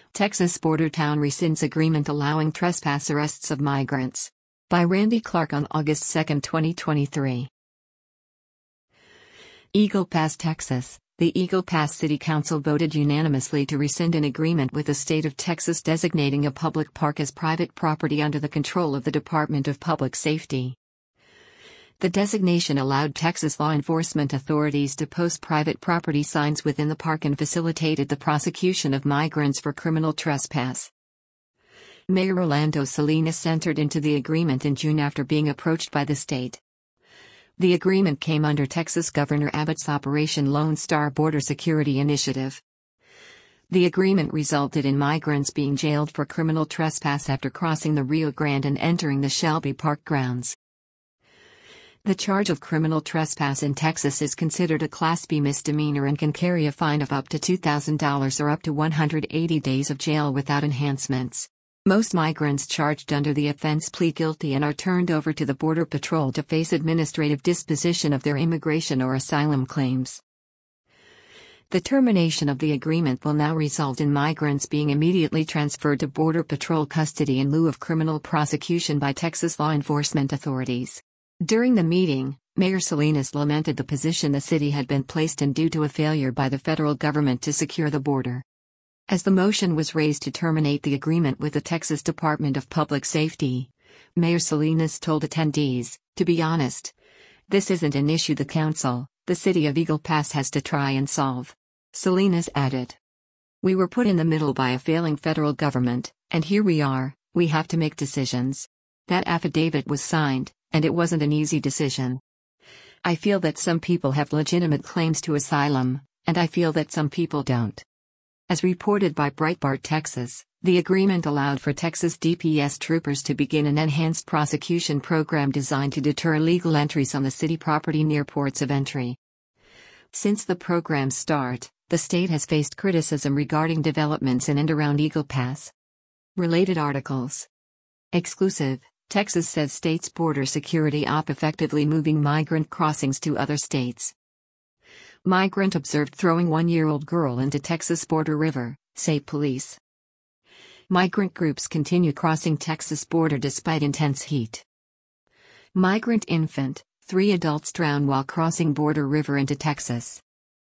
Texas border town rescinds agreement allowing trespass arrests of migrants. By Randy Clark on August 2, 2023. Eagle Pass, Texas. The Eagle Pass City Council voted unanimously to rescind an agreement with the state of Texas designating a public park as private property under the control of the Department of Public Safety. The designation allowed Texas law enforcement authorities to post private property signs within the park and facilitated the prosecution of migrants for criminal trespass. Mayor Orlando Salinas entered into the agreement in June after being approached by the state. The agreement came under Texas Governor Abbott's Operation Lone Star Border Security Initiative. The agreement resulted in migrants being jailed for criminal trespass after crossing the Rio Grande and entering the Shelby Park grounds. The charge of criminal trespass in Texas is considered a Class B misdemeanor and can carry a fine of up to $2,000 or up to 180 days of jail without enhancements. Most migrants charged under the offense plead guilty and are turned over to the Border Patrol to face administrative disposition of their immigration or asylum claims. The termination of the agreement will now result in migrants being immediately transferred to Border Patrol custody in lieu of criminal prosecution by Texas law enforcement authorities. During the meeting, Mayor Salinas lamented the position the city had been placed in due to a failure by the federal government to secure the border. As the motion was raised to terminate the agreement with the Texas Department of Public Safety, Mayor Salinas told attendees, "To be honest, this isn't an issue the council, the city of Eagle Pass has to try and solve." Salinas added, "We were put in the middle by a failing federal government, and here we are, we have to make decisions. That affidavit was signed, and it wasn't an easy decision. I feel that some people have legitimate claims to asylum, and I feel that some people don't." As reported by Breitbart Texas, the agreement allowed for Texas DPS troopers to begin an enhanced prosecution program designed to deter illegal entries on the city property near ports of entry. Since the program's start, the state has faced criticism regarding developments in and around Eagle Pass. Related articles. Exclusive. Texas says state's border security op effectively moving migrant crossings to other states. Migrant observed throwing 1-year-old girl into Texas border river, say police. Migrant groups continue crossing Texas border despite intense heat. Migrant infant, 3 adults drown while crossing border river into Texas.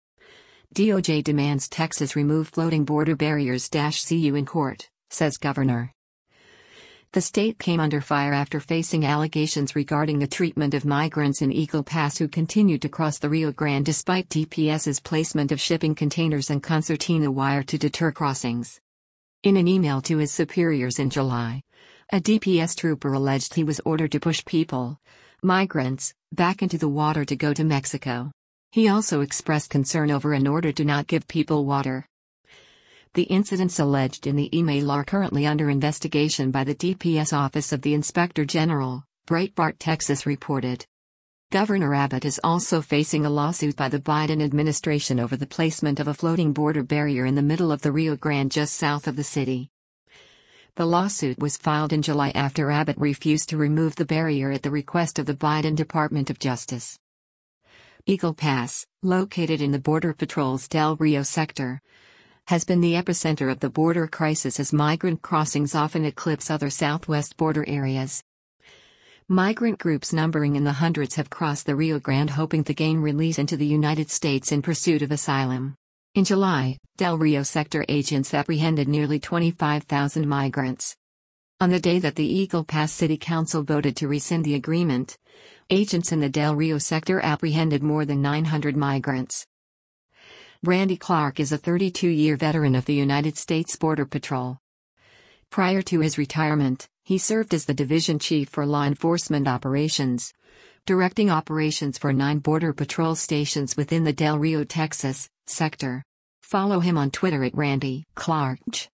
DOJ demands Texas remove floating border barriers. See you in court, says governor. The state came under fire after facing allegations regarding the treatment of migrants in Eagle Pass who continued to cross the Rio Grande despite DPS's placement of shipping containers and concertina wire to deter crossings. In an email to his superiors in July, a DPS trooper alleged he was ordered to push migrants, back into the water to go to Mexico. He also expressed concern over an order to not give people water. The incidents alleged in the email are currently under investigation by the DPS Office of the Inspector General, Breitbart Texas reported. Governor Abbott is also facing a lawsuit by the Biden administration over the placement of a floating border barrier in the middle of the Rio Grande just south of the city. The lawsuit was filed in July after Abbott refused to remove the barrier at the request of the Biden Department of Justice. Eagle Pass, located in the Border Patrol's Del Rio sector, has been the epicenter of the border crisis as migrant crossings often eclipse other southwest border areas. Migrant groups numbering in the hundreds have crossed the Rio Grande hoping to gain release into the United States in pursuit of asylum. In July, Del Rio sector agents apprehended nearly 25,000 migrants. On the day that the Eagle Pass City Council voted to rescind the agreement, agents in the Del Rio sector apprehended more than 900 migrants. Randy Clark is a 32-year veteran of the United States Border Patrol. Prior to his retirement, he served as the division chief for law enforcement operations, directing operations for 9 Border Patrol stations within the Del Rio, Texas, sector. Follow him on Twitter at Randy Clark.